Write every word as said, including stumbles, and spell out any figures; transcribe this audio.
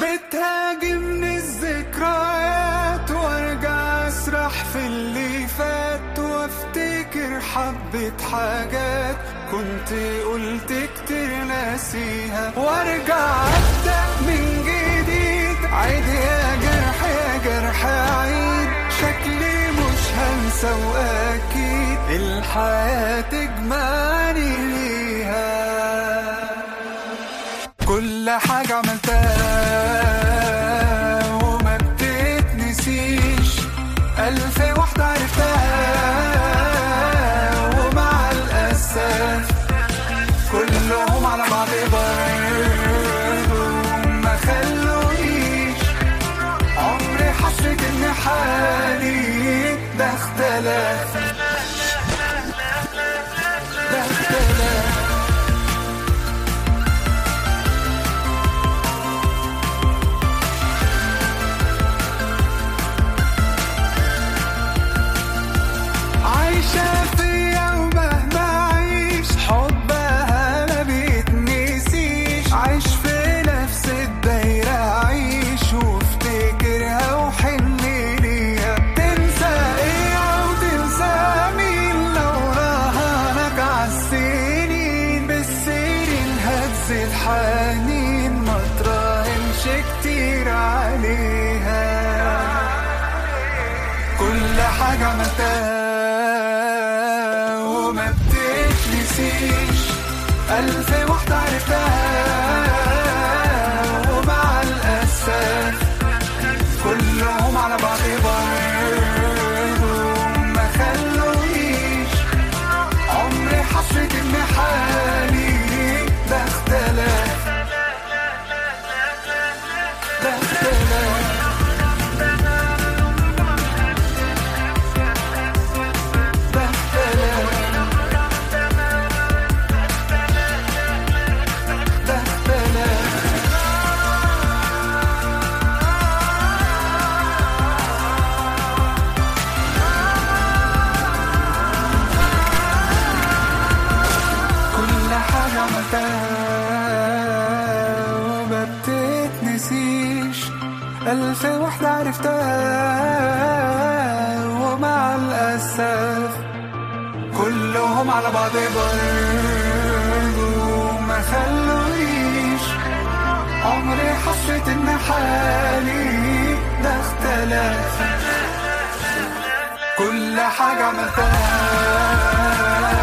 بتهاجمني الذكريات وارجع اسرح في اللي فات وافتكر حبة حاجات كنت قلت كتير ناسيها وارجع ابدأ من جديد. عيد يا جرح يا جرح عيد، شكلي مش هنسى واكيد الحياة تجمعني ليها. كل حاجة عملتها وما بتتنسيش، ألف واحدة عرفتها ومع الأسف كلهم على بعض برضو ما خلونيش. عمري حسيت إن حالي ده اختلف ده اختلف. عايشة فيا ومهما أعيش حبها ما بيتنسيش، عايش في نفس الدايرة عايش وافتكرها وحن ليها. تنسى ايه او تنسى مين لو راهنك عالسنين، بالسنين هتزيد حنين ما تراهنش كتير عليها. كل حاجة عملتها وما بتتنسيش، ألف واحدة عرفتها ومع الأسف كلهم على بعض برضو ما خلونيش. عمري حسيت إن حالي ده اختلف ده اختلف. وما بتتنسيش، ألف واحدة عرفتها ومع الأسف كلهم على بعض برضو ما خلونيش. عمري حسيت إن حالي ده اختلف. كل حاجة عملتها